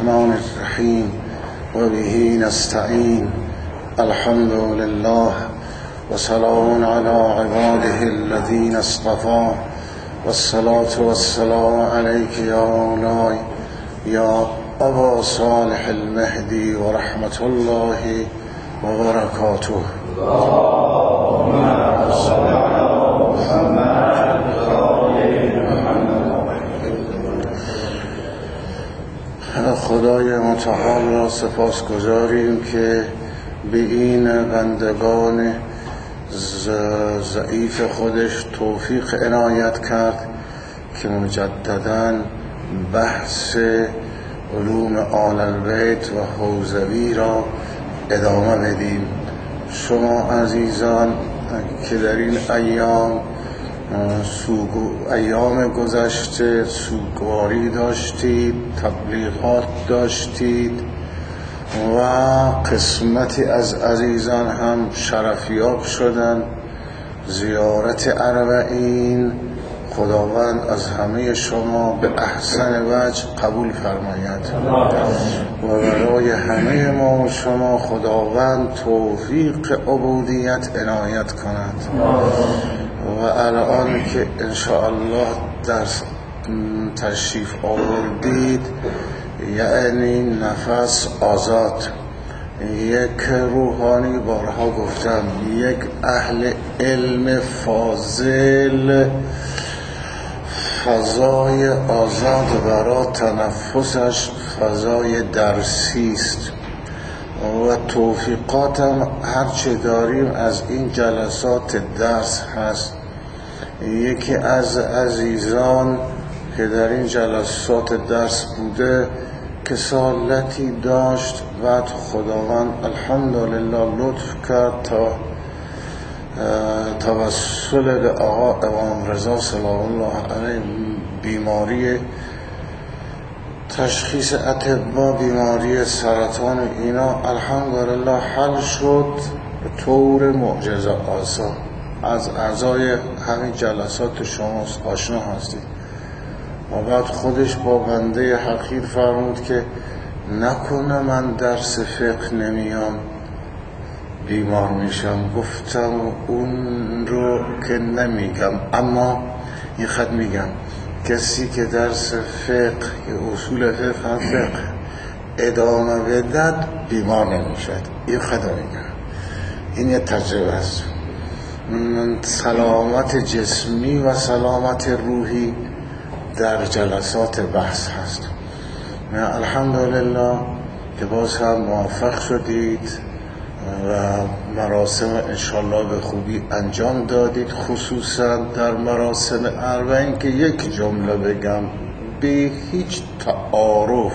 الرحمن الرحیم و به نستعین. الحمد لله و سلام علی عباده الذین اصطفی و الصلاة و السلام علیک یا مولاي یا ابا صالح المهدی و رحمت الله و برکاته. خدای متعال را سپاس گذاریم که به این بندگان ضعیف خودش توفیق عنایت کرد که مجدداً بحث علوم آل البیت و حوزوی را ادامه بدیم. شما عزیزان که در این ایام گذشته سوگواری داشتید، تبلیغات داشتید و قسمتی از عزیزان هم شرفیاب شدن زیارت اربعین، خداوند از همه شما به احسن وجه قبول فرماید و برای همه ما و شما خداوند توفیق عبودیت عنایت کند و الان که انشاءالله در تشریف آوردید، یعنی نفس آزاد، یک روحانی، بارها گفتم، یک اهل علم فاضل، فضای آزاد برای تنفسش فضای درسی است و توفیقاتم هرچه داریم از این جلسات درس هست. یکی از عزیزان که در این جلسات درس بوده کسالتی داشت، بعد خداوند الحمدلله لطف کرد تا توسل به آقا امام رضا سلام الله علیه بیماری تشخیص اطباء بیماری سرطان اینا الحمدلله حل شد به طور معجزه آسا. از اعضای همین جلسات شما آشنا هستید و بعد خودش با بنده حقیر فرمود که نکنه من درس فقه نمیام بیمار میشم. گفتم اون رو که نمیگم، اما این خط میگم کسی که درس فقه اصول فقه ادامه بدد بیمار نمیشد. این خط میگم، این یه تجربه است. سلامت جسمی و سلامت روحی در جلسات بحث هست. الحمدلله که باز هم موفق شدید و مراسم انشالله به خوبی انجام دادید، خصوصا در مراسم اربعین که یک جمله بگم به هیچ تعارف،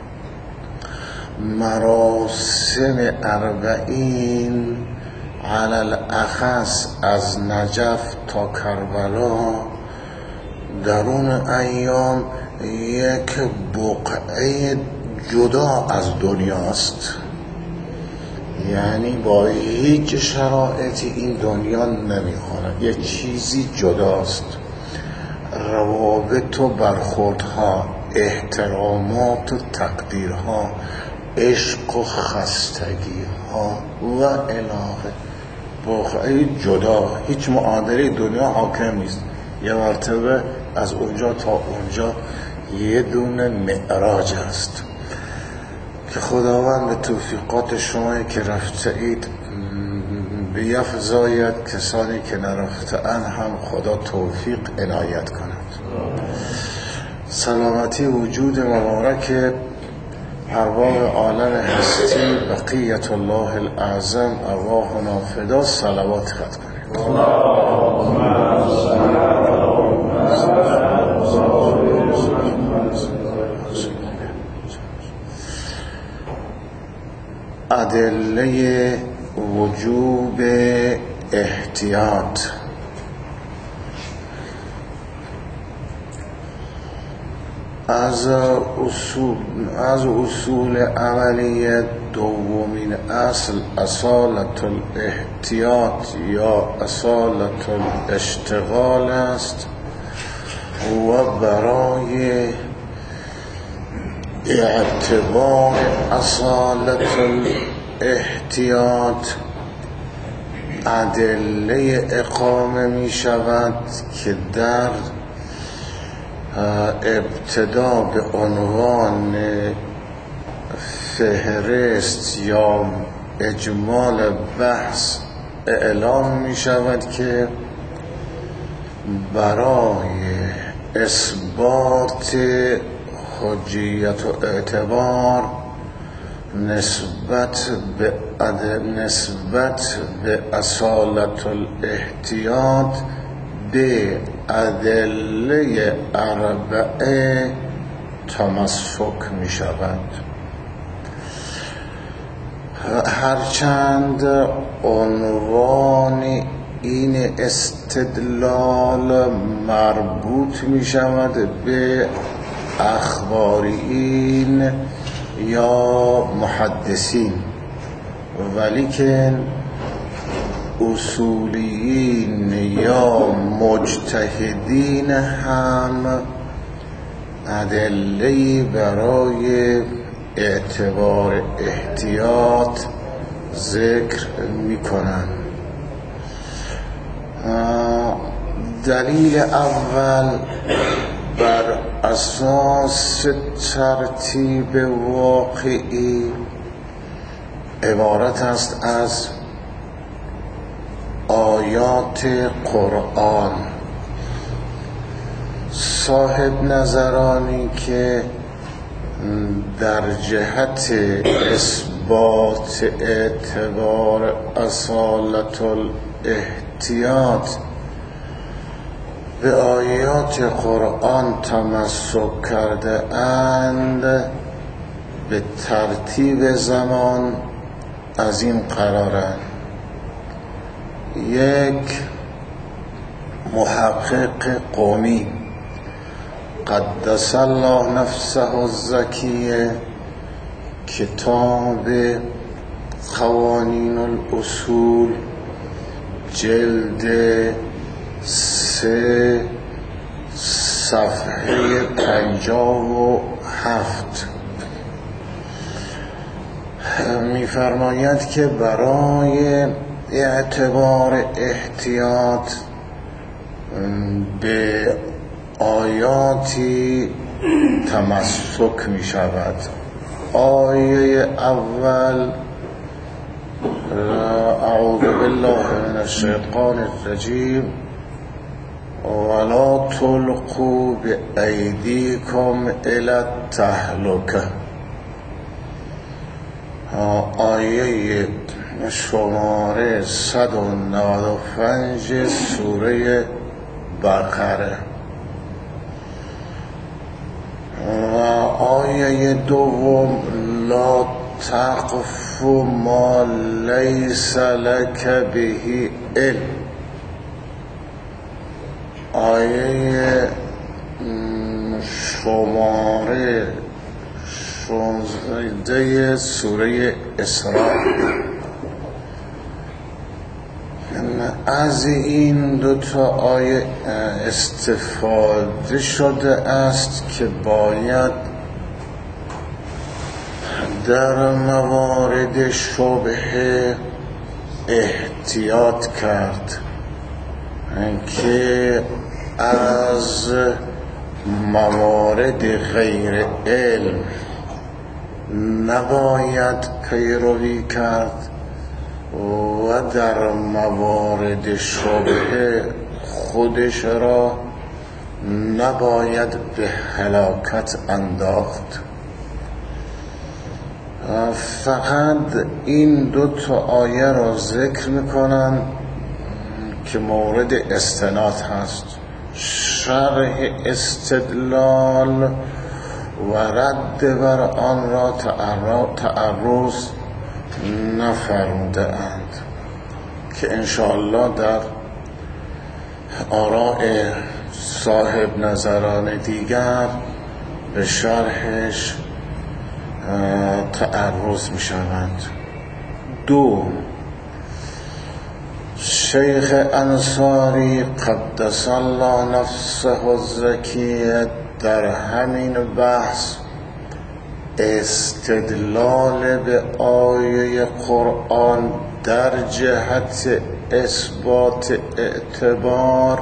مراسم اربعین علل اخص از نجف تا کربلا در اون ایام یک بقعه جدا از دنیاست، یعنی با هیچ شرایطی این دنیا نمیخونه، یک چیزی جداست. روابط و برخوردها، احترامات و تقدیرها، عشق و خستگیها و الهه، بقعه جدا، هیچ معادله دنیا حاکم نیست. یه مرتبه از اونجا تا اونجا یه دونه معراج است که خداوند به توفیقات شما که رفته اید بیفزاید، کسانی که نرفته‌اند هم خدا توفیق عنایت کند. سلامتی وجود مبارک ارواح عالم هستی بقیت الله الاعظم ارواحنا فدا صلوات خط کنید. ادله وجوب احتیاط. از اصول عملی دومین اصل اصالت الاحتیاط یا اصالت الاشتغال است و برای اعتبار اصالت الاحتیاط ادله اقامه می شود که در ابتدا به عنوان فهرست یا اجمال بحث اعلام می شود که برای اثبات حجیت و اعتبار نسبت به اصالت الاحتیاط به ادله اربعه تمسک می شود. هرچند عنوان این استدلال مربوط می شود به اخباریین یا محدثین، ولیکن اصولیین یا مجتهدین هم ادله‌ای برای اعتبار احتیاط ذکر می کنند. دلیل اول بر اساس ترتیب واقعی عبارت است از آیات قرآن. صاحب نظرانی که در جهت اثبات اعتبار اصالت الاحتیاط به آیات قرآن تمسک کرده اند به ترتیب زمان از این قرارند: یک، محقق قومی قدس الله نفسه الزکیه، کتاب قوانین الاصول، جلد 3 صفحه 57 می‌فرماید که برای اعتبار احتیاط به آیاتی تمسک می شود. آیه اول: اعوذ بالله من الشیطان الرجیم ولا تلقوا بأیدیکم الی التهلکه. آیه شماره 195 سوره بقره. و آیه دوم: لا تقف ما لیس لک به علم. آیه شماره 16 سوره اسراء. از این دو تا آیه استفاده شده است که باید در موارد شبهه احتیاط کرد که از موارد غیر علم نباید پیروی کرد و در موارد شبهه خودش را نباید به هلاکت انداخت. فقط این دو تا آیه را ذکر میکنن که مورد استناد هست. شرح استدلال و رد بر آن را تعرض نفرموده اند که انشاءالله در آراء صاحب نظران دیگر به شرحش تعرض می شوند. دو، شیخ انصاری قدس الله نفسه الزکیه در همین بحث فرموده اند: اعتبار اصالت الاحتیاط ادله اقامه می شود برای اثبات حجیت و اعتبار اصالت الاحتیاط به ادله اربعه تمسک کرده اند به ترتیب زمان از این قرارند: یک، محقق قومی قدس الله نفسه الزکیه، استدلال به آیه قرآن در جهت اثبات اعتبار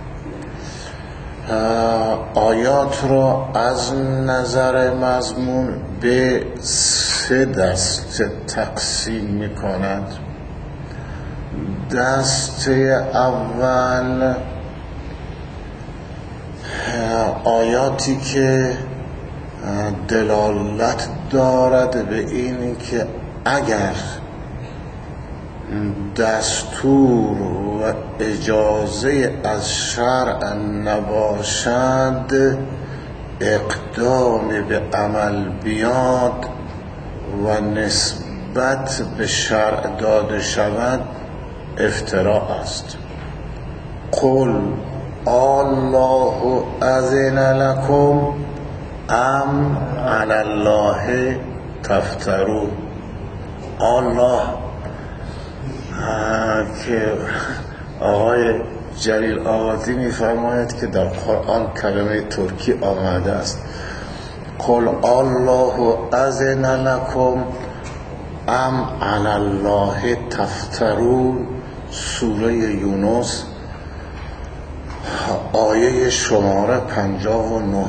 آیات را از نظر مضمون به 3 دسته تقسیم می کند. دسته اول آیاتی که دلالت دارد به این که اگر دستور و اجازه از شرع نباشد اقدام به عمل بیاد و نسبت به شرع داده شود افتراء است. قل الله اذن لکم ام علی الله تفترون. الله که آقای جلیل آبادی می‌فرماید که در قرآن کلمه ترکی آمده است. قل الله اذن لکم ام علی الله تفترون، سوره یونس آیه شماره 59.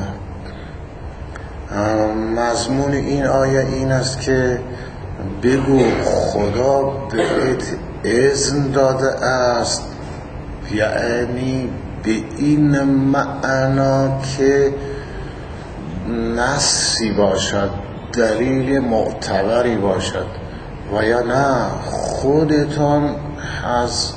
مضمون این آیه این است که بگو خدا بهت اذن داده است، یعنی به این معنا که نصی باشد، دلیل معتبری باشد، و یا نه خودتان از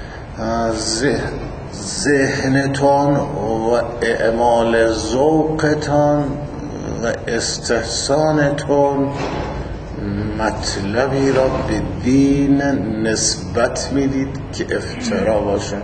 ذهنتان و اعمال ذوقتان و استحسانتان مطلبی را به دین نسبت میدید که افترا باشد.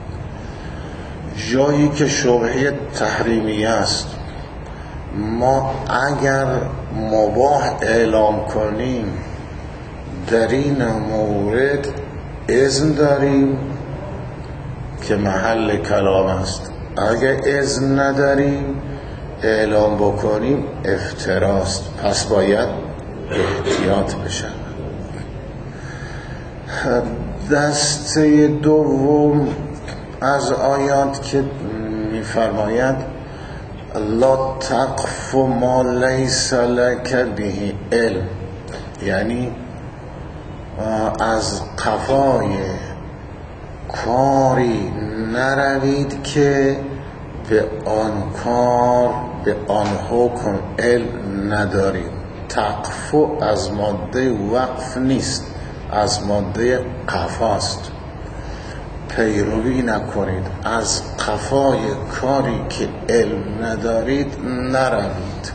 جایی که شبهه تحریمی است، ما اگر مباح اعلام کنیم در این مورد اذن داریم که محل کلام است، اگر اذن نداریم اعلام بکنیم افتراست، پس باید احتیاط بشن. دسته دوم از آیات که می‌فرماید لا تقف ما لیس لک به علم، یعنی از قفای کاری نروید که به آن کار، به آن حکم علم نداریم. تقفو از ماده وقف نیست، از ماده قفاست. پیروی نکنید، از قفای کاری که علم ندارید نروید.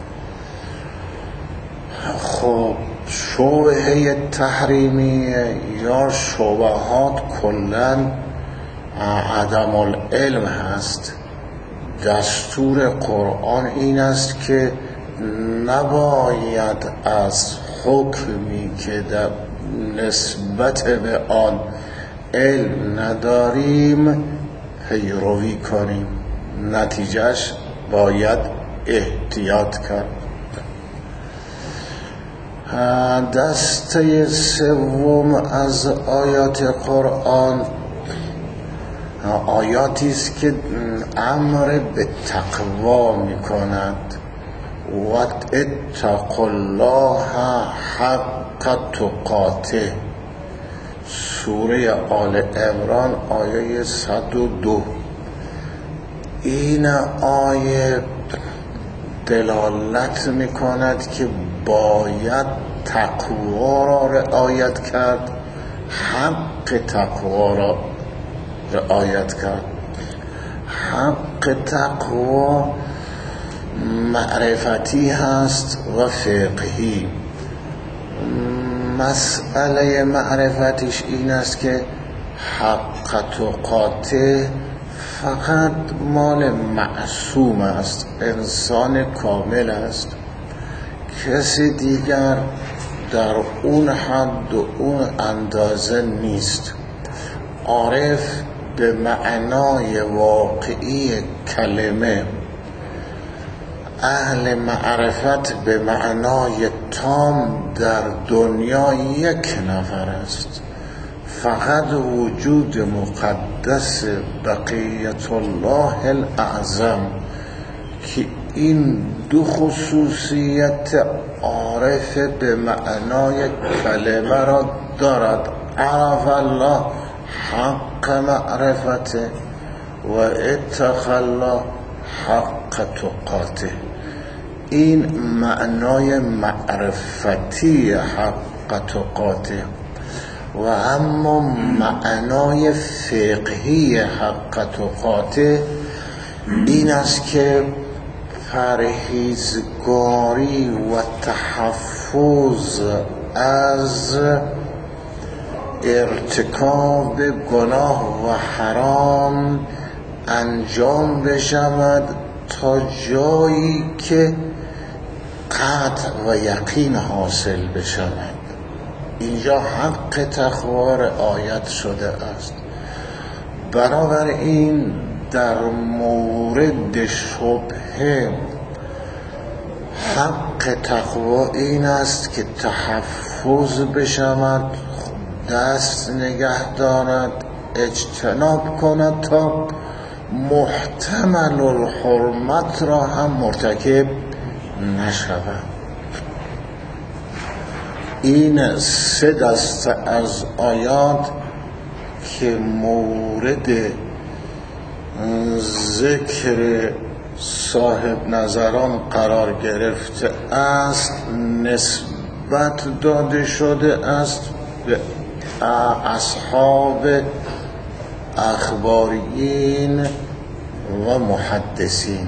خب شبهه تحریمی یا شبهات کلن عدم العلم هست. دستور قرآن این است که نباید از حکمی که در نسبت به آن علم نداریم پیروی کنیم، نتیجهش باید احتیاط کرد. دسته سوم از آیات قرآن آیاتی است که امر به تقوا می‌کند. واتقوا الله حق تقاته، سوره آل عمران آیه 102. این آیه دلالت می‌کند که باید تقوا را رعایت کرد، حق تقوا را رعایت کرد. حق تقوا معرفتی هست و فقهی. مسئله معرفتیش این است که حق تقاته فقط مال معصوم است، انسان کامل است. کسی دیگر در اون حد و اون اندازه نیست. عارف به معنای واقعی کلمه اهل معرفت به معنای تام در دنیا یک نفر است، فقط وجود مقدس بقیت الله الاعظم که این دو خصوصیت عارف به معنای کلمه را دارد. عرف الله حق معرفته و اتقى الله حق تقاته. این معنای معرفتی حق تقاته. و اما معنای فقهی حق تقاته این است که پرهیزگاری و تحفظ از ارتکاب گناه و حرام انجام بشود تا جایی که قطع و یقین حاصل بشود. اینجا حق تقوا رعایت شده است. بنابراین در مورد شبهه حق تقوا این است که تحفظ بشود، دست نگه دارد، اجتناب کند تا محتمل الحرمت را هم مرتکب نشود. این سه دسته از آیات که مورد ذکر صاحب نظران قرار گرفته است نسبت داده شده است به اصحاب اخباریین و محدثین.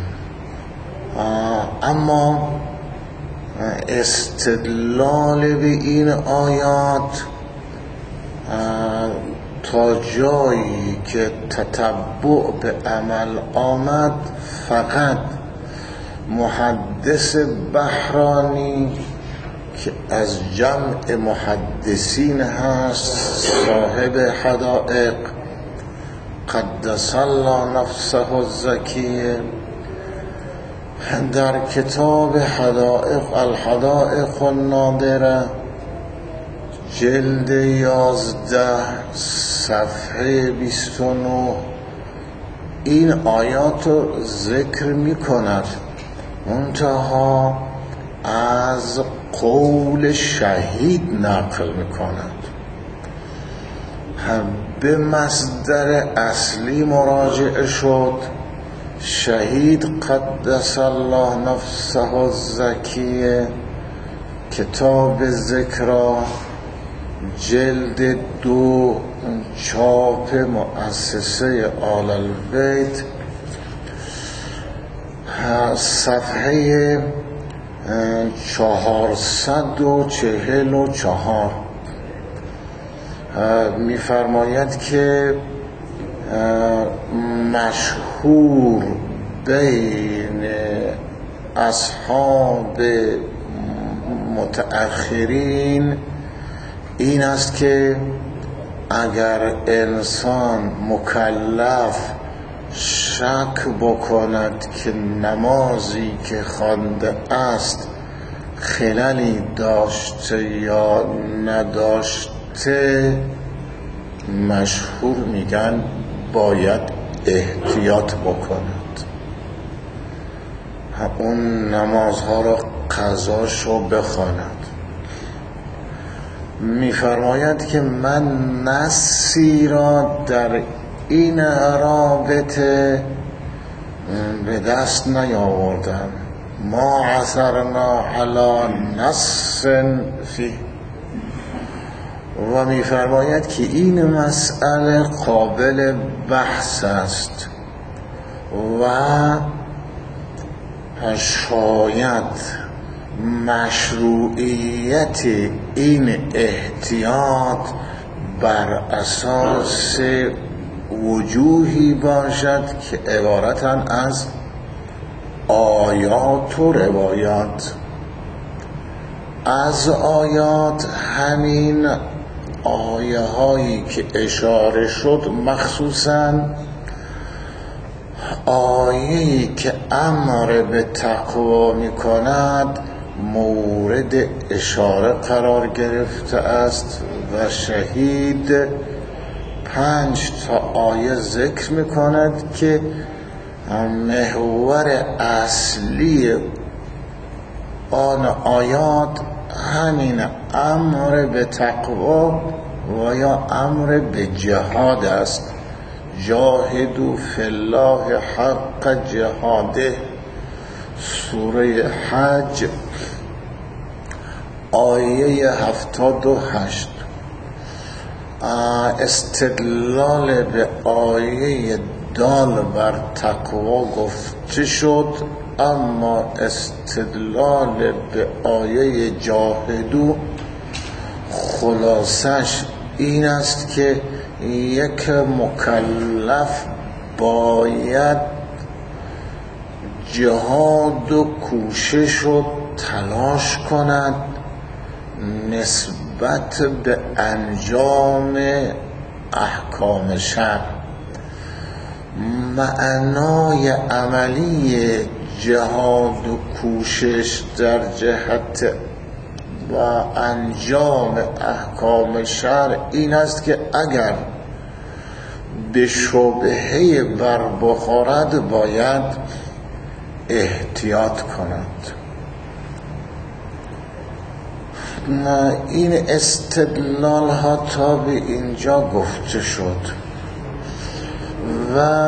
اما استدلال به این آیات تا جایی که تتبع به عمل آمد فقط محدث بحرانی که از جمع محدثین هست، صاحب حدائق قدس الله نفسه الزکیه، در کتاب حدائق الحدائق النادره جلد 11 صفحه 29 این آیات رو ذکر می کند، منتها از قول شهید نقل می کند. به مصدر اصلی مراجعه شد. شهید قدس الله نفسه الزکیه کتاب ذکرا جلد 2 چاپ مؤسسه آل البیت صفحه 444 می‌فرماید که مشهور بین اصحاب متأخرین این است که اگر انسان مکلف شک بکند که نمازی که خوانده است خللی داشته یا نداشته، مشهور میگن باید احتیاط بکند، اون نمازها را قضاشو بخواند. میفرماید که من نصی را در این رابطه به دست نیاوردم، ما عثرنا علی نص فی، و میفرماید که این مسئله قابل بحث است و شاید مشروعیت این احتیاط بر اساس وجوهی باشد که عبارتن از آیات و روایات. از آیات همین آیه هایی که اشاره شد، مخصوصا آیه‌ای که امر به تقوا می‌کند مورد اشاره قرار گرفته است و شهید 5 تا آیه ذکر می‌کند که محور اصلی آن آیات همین امر به تقوا و یا امر به جهاد است. جاهدوا فی الله حق جهاده، سوره حج آیه 78. استدلال به آیه دال بر تقوا گفته شد، اما استدلال به آیه جاهدو خلاصش این است که یک مکلف باید جهاد و کوشش و تلاش کند نسبت به انجام احکام شرع. معنای عملی جهاد و کوشش در جهت و انجام احکام شرع این است که اگر به شبهه بر بخورد باید احتیاط کند. این استدلال ها تا به اینجا گفته شد و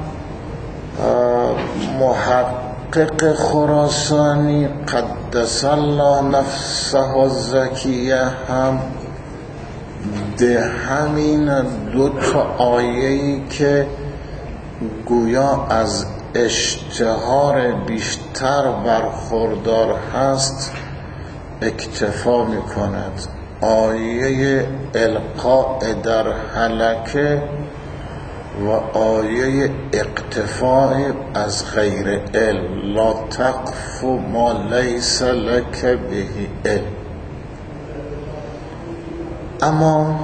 محقق خراسانی قدس الله نفسه الزکیه هم ده همین 2 تا آیه‌ای که گویا از اشتهار بیشتر برخوردار هست اکتفا می کند. آیه القاء در هلکه و آیه اقتفاء از غیر علم، لا تقف ما لیس لک به علم. اما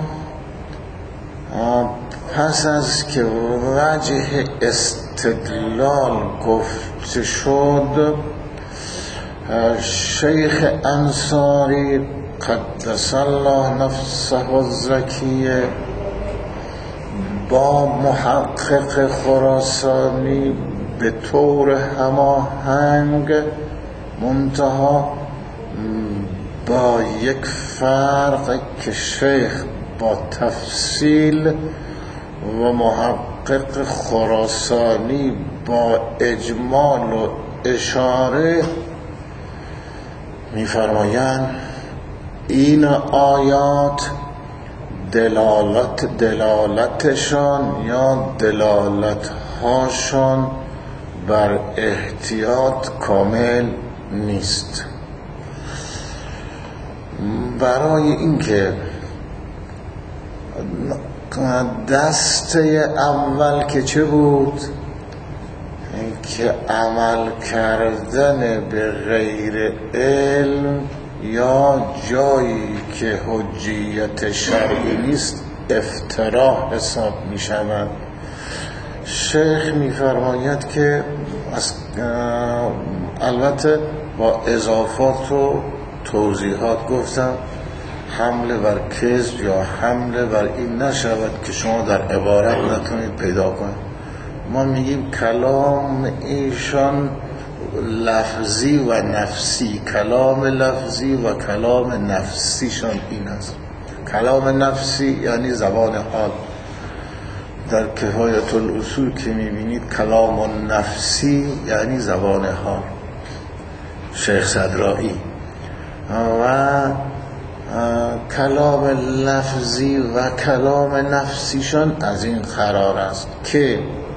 پس از که وجه استدلال گفته شد، شیخ انصاری قدس الله نفسه الزکیه با محقق خراسانی به طور هماهنگ، منتها با یک فرق که شیخ با تفصیل و محقق خراسانی با اجمال و اشاره می‌فرمایند این آیات دلالتشان یا دلالتهاشان بر احتیاط کامل نیست. برای اینکه دسته اول که چه بود؟ که عمل کردن به غیر علم یا جایی که حجیت شرعی نیست افترا حساب می شود. شیخ می فرماید که البته با اضافات و توضیحات گفتم، حمله بر کذب یا حمله بر این نشود که شما در عبارت نتونید پیدا کنید. ما میگیم کلام ایشان لفظی و نفسی، کلام لفظی و کلام نفسیشان این است. کلام نفسی یعنی زبان حال. در کفایت الاصول که میبینید کلام نفسی یعنی زبان حال، شیخ صدرائی. و کلام لفظی و کلام نفسیشان از این قرار است که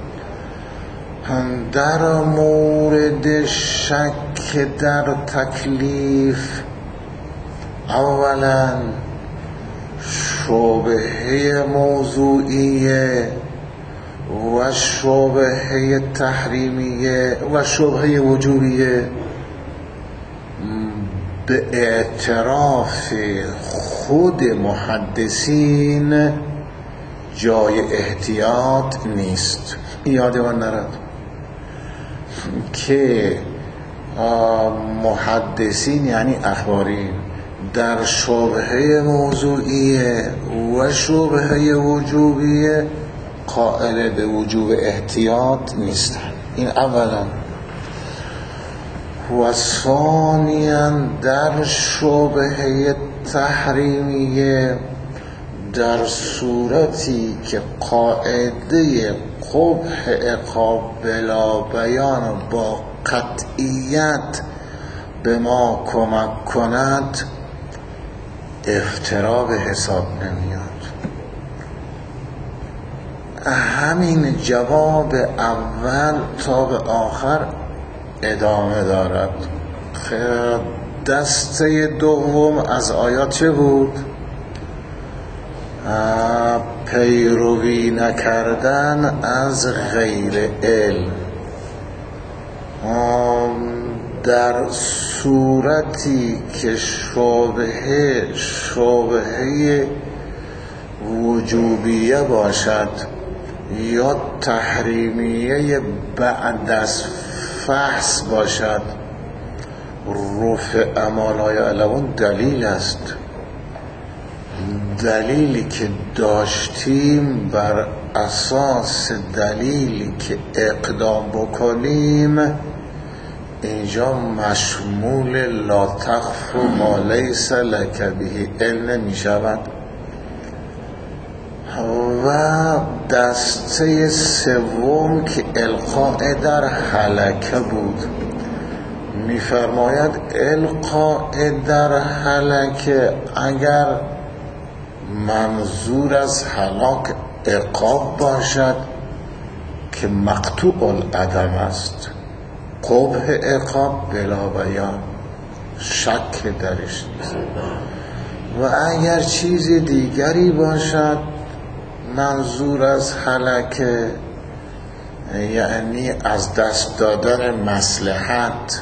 در مورد شک در تکلیف اولا شبهه موضوعیه و شبهه تحریمیه و شبهه وجوبیه به اعتراف خود محدثین جای احتیاط نیست. یاد من نرد. که محدثین یعنی اخبارین در شبهه موضوعیه و شبهه وجوبیه قائل به وجوب احتیاط نیستن. این اولا. و ثانیاً در شبهه تحریمیه در صورتی که قاعده قبح عقاب بلا بیان با قطعیت به ما کمک کند افترا به حساب نمیاد. همین جواب اول تا به آخر ادامه دارد. دسته دوم از آیات چه بود؟ پیروی نکردن از غیر علم. در صورتی که شبهه وجوبیه باشد یا تحریمیه بعد از فحص باشد، رفع ما لا یعلمون دلیل است. دلیلی که داشتیم بر اساس دلیلی که اقدام بکنیم اینجا مشمول لا تخف ما لیس لک به علم می شود. و دسته سوم که القاء در هلکه بود، می‌فرماید القاء در هلکه اگر منظور از هلاک عقاب باشد که مقطوع العدم است، قبح عقاب بلا بیان، شک درش نیست. و اگر چیز دیگری باشد منظور از هلکه یعنی از دست دادن مصلحت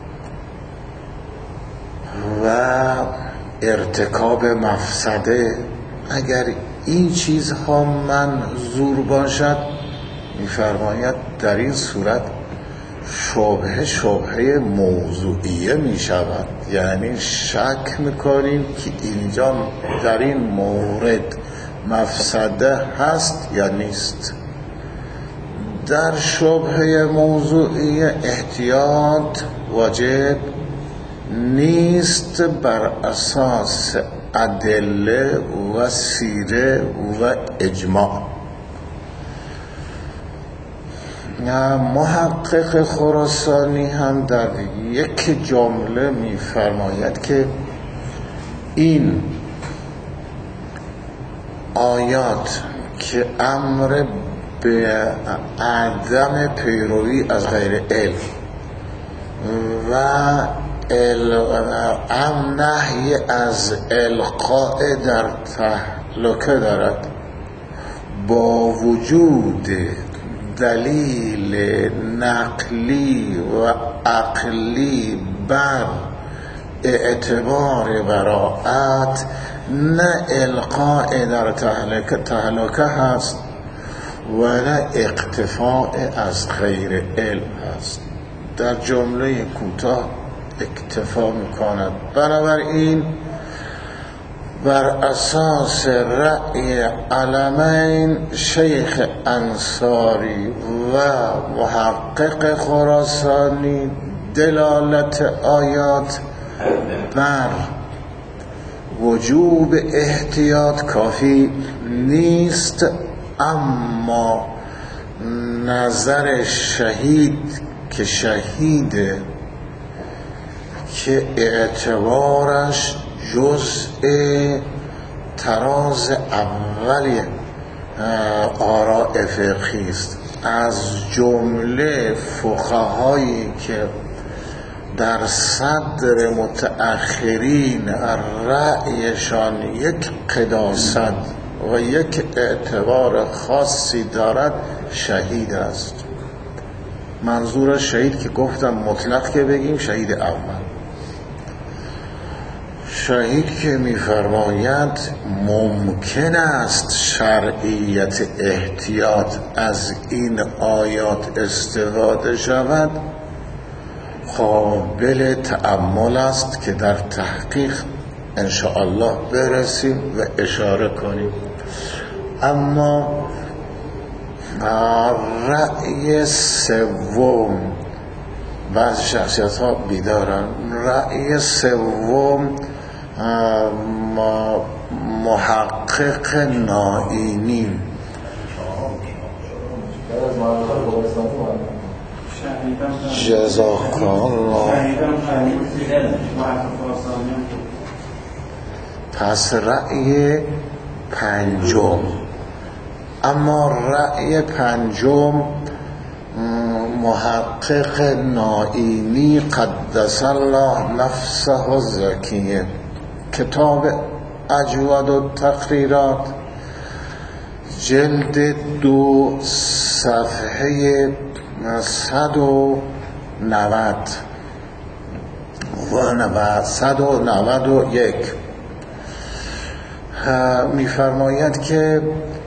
و ارتکاب مفسده، اگر این چیزها منظور باشد می‌فرماید در این صورت شبهه موضوعیه می شود. یعنی شک میکنیم که اینجا در این مورد مفسده هست یا نیست. در شبهه موضوعیه احتیاط واجب نیست بر اساس ادله و سیره و اجماع. محقق خراسانی هم در یک جمله می‌فرماید که این آیات که امر به عدم پیروی از غیر علم و نهی از القاء در تهلکه دارد، با وجود دلیل نقلی و عقلی بر اعتبار براءت، نه القاء در تهلکه هست و نه اقتفاء از غیر علم هست. در جمله کوتاه اکتفا میکند. بنابراین بر اساس رأی علمین شیخ انصاری و محقق خراسانی دلالت آیات بر وجوب احتیاط کافی نیست، اما نظر شهید که شهیده که اعتبارش جزء تراز اولی آراء فقهی است، از جمله فقهایی که در صدر متأخرین رأیشان یک قداست و یک اعتبار خاصی دارد شهید است. منظور شهید که گفتم مطلق که بگیم شهید اول، شهید که می‌فرماید ممکن است شرعیت احتیاط از این آیات استفاده شود، قابل تأمل است که در تحقیق انشاءالله برسیم و اشاره کنیم. اما رأی سوم، بعضی شخصیت ها بیدارن، رأی سوم محقق نائینی جزاک الله. پس رأی پنجم. اما رأی پنجم محقق نائینی قدس الله نفسه الزکیه، کتاب اجود التقریرات، جلد 2 صفحه 191 می‌فرماید که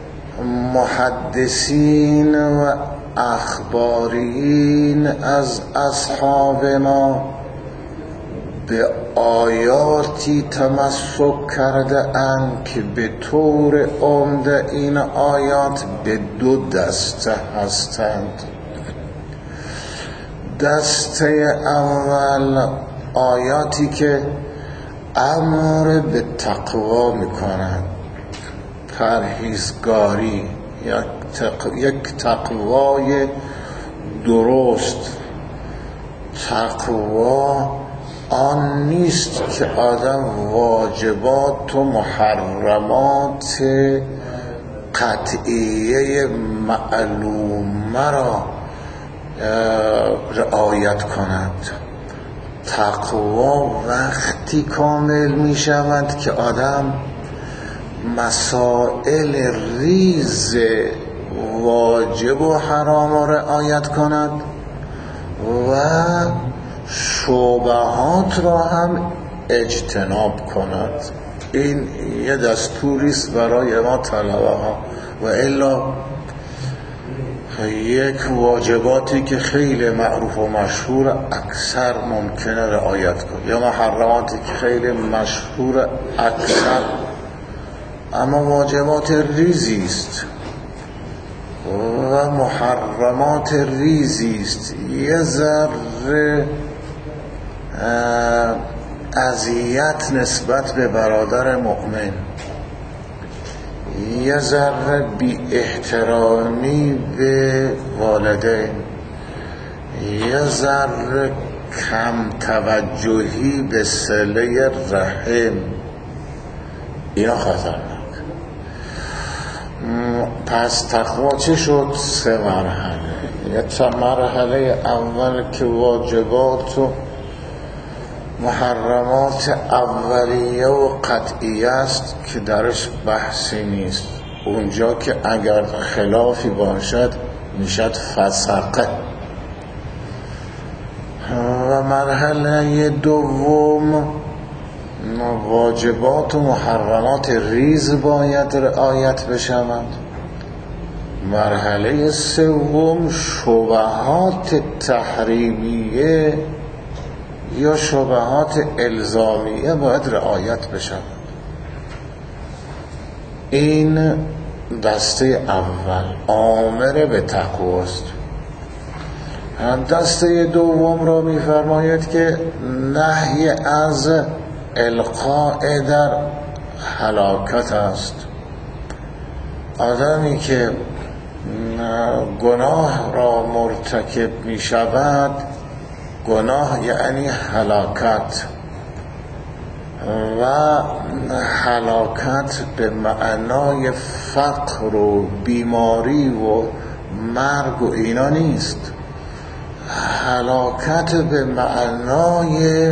محدثین و اخبارین از اصحاب ما به آیاتی تمسک کرده اند که به طور عمده این آیات به 2 دسته هستند. دسته اول آیاتی که امر به تقوا میکنند، پرهیزگاری، یک تقوای درست. تقوا آن نیست که آدم واجبات و محرمات قطعیه معلومه را رعایت کند. تقوا وقتی کامل می شود که آدم مسائل ریز واجب و حرام را رعایت کند و شبهات را هم اجتناب کند. این یه دستوری است برای ما طلبه ها، و الا یک واجباتی که خیلی معروف و مشهور اکثر ممکنه رعایت کنه، یا محرماتی که خیلی مشهور اکثر، اما واجبات ریزی است و محرمات ریزی است. یه ذره اذیت نسبت به برادر مؤمن، یه ذره بی احترامی به والدین، یه ذره کم توجهی به صله رحم، اینا خطرناک. پس تقوا چه شد؟ 3 مرحله. یک مرحله اول که واجبات و محرمات اولیه و قطعی است که درش بحثی نیست، اونجا که اگر خلافی باشد میشد فسقه. و مرحله دوم واجبات و محرمات ریز باید رعایت بشود. مرحله سوم شبهات تحریمیه یا شبهات الزامیه باید رعایت بشود. این دسته اول آمر به تقواست. دسته دوم را می‌فرماید که نهی از القاء در هلاکت است. آدمی که گناه را مرتکب می شود، گناه یعنی هلاکت، و هلاکت به معنای فقر و بیماری و مرگ و اینا نیست. هلاکت به معنای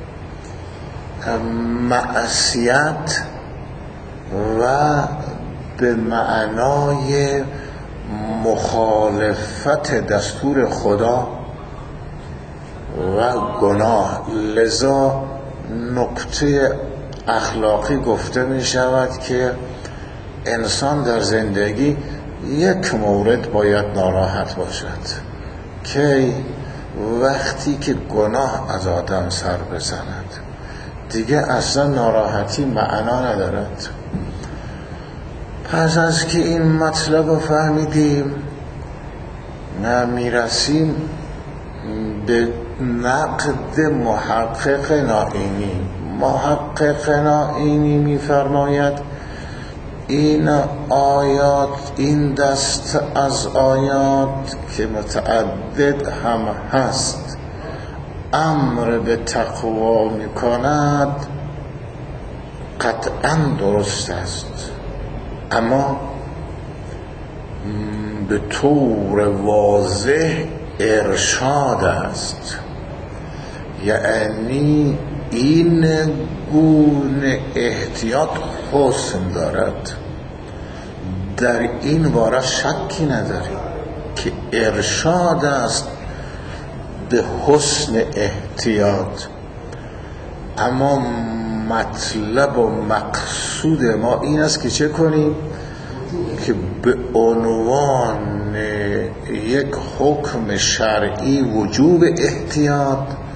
معصیت و به معنای مخالفت دستور خدا و گناه. لذا نکته اخلاقی گفته می شود که انسان در زندگی یک مورد باید ناراحت باشد که وقتی که گناه از آدم سر بزند دیگه اصلا ناراحتی معنا ندارد. پس از که این مطلب رو فهمیدیم میرسیم به نقد محقق نائینی. محقق نائینی میفرماید این آیات، این دست از آیات که متعدد هم هست امر به تقوا میکند قطعا درست است، اما به طور واضح ارشاد است. یعنی این گونه احتیاط حسن دارد، در این باره شکی نداریم که ارشاد است به حسن احتیاط. اما مطلب و مقصود ما این است که چه کنیم؟ که به عنوان یک حکم شرعی وجوب احتیاط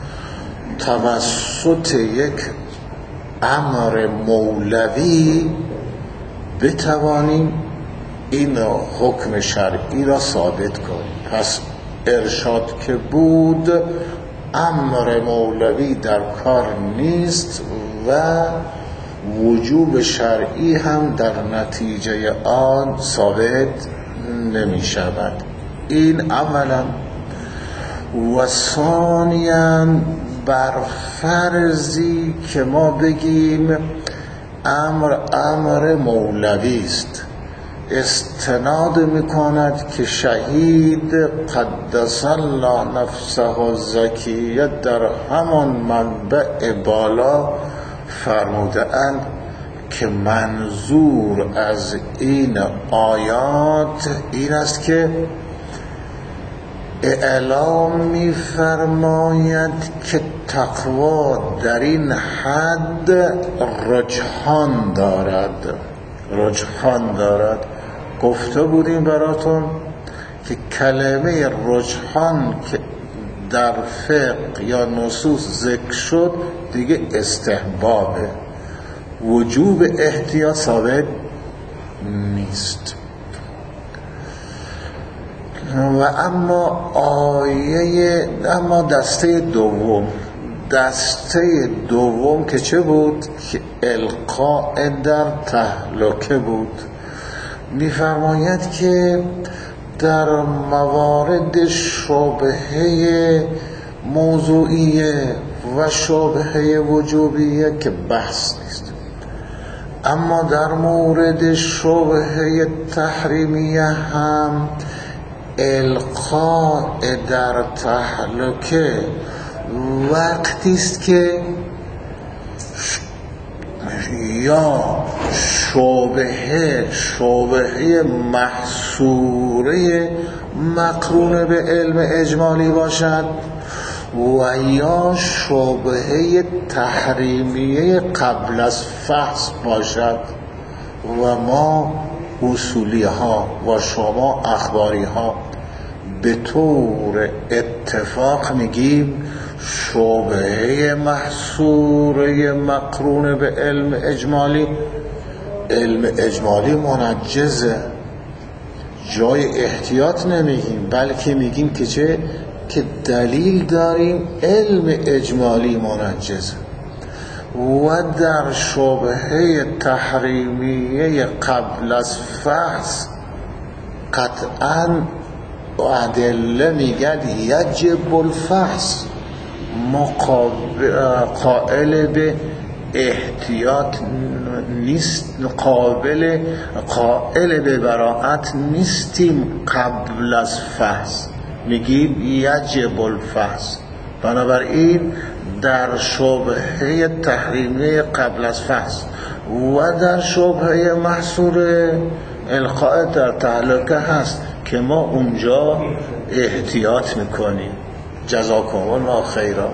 توسط یک امر مولوی بتوانیم این حکم شرعی را ثابت کنیم. پس ارشاد که بود، امر مولوی در کار نیست و وجوب شرعی هم در نتیجه آن ثابت نمی شود. این اولا. و ثانیاً بر فرضی که ما بگیم امر مولوی است، استناد میکند که شهید قدس الله نفسه الزکیه در همان منبع بالا فرموده اند که منظور از این آیات این است که اعلام می‌فرماید که تقوا در این حد رجحان دارد. گفته بودیم براتون که کلمه رجحان که در فقه یا نصوص ذکر شد دیگه استحبابه، وجوب احتیاط ثابت نیست. و اما دسته دوم که چه بود؟ که القاء در تهلکه بود. می‌فرماید که در موارد شبهه موضوعیه و شبهه وجوبیه که بحث نیست، اما در مورد شبهه تحریمیه هم القاء در تهلکه وقتی است که یا شبهه محصوره مقرون به علم اجمالی باشد و یا شبهه تحریمیه قبل از فحص باشد. و ما اصولی ها و شما اخباری ها به طور اتفاق میگیم شبهه محصوره مقرون به علم اجمالی منجزه. جای احتیاط نمیگیم، بلکه میگیم که چه؟ که دلیل داریم علم اجمالی منجزه. و در شبهه تحریمیه قبل از فحص قطعاً ادله میگن یجب الفحص، قائل به احتیاط نیست، قائل به براءت نیستیم قبل از فحص، میگیم یجب الفحص. بنابراین در شبهه تحریمیه قبل از فحص و در شبهه محصور القاء در تهلکه هست که ما اونجا احتیاط میکنیم. جزاکم الله خیرا.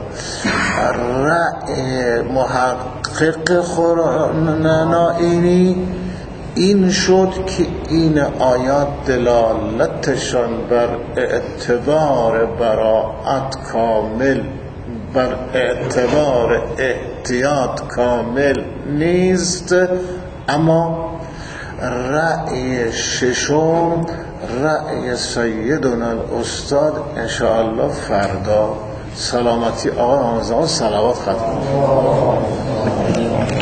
رأی محقق خورنائینی این شد که این آیات دلالتشان بر اعتبار براءت کامل، بر اعتبار احتیاط کامل نیست، اما رأی ششم رأی سیدنا الاستاد انشاءالله فردا سلامتی آقای آموزان صلوات ختم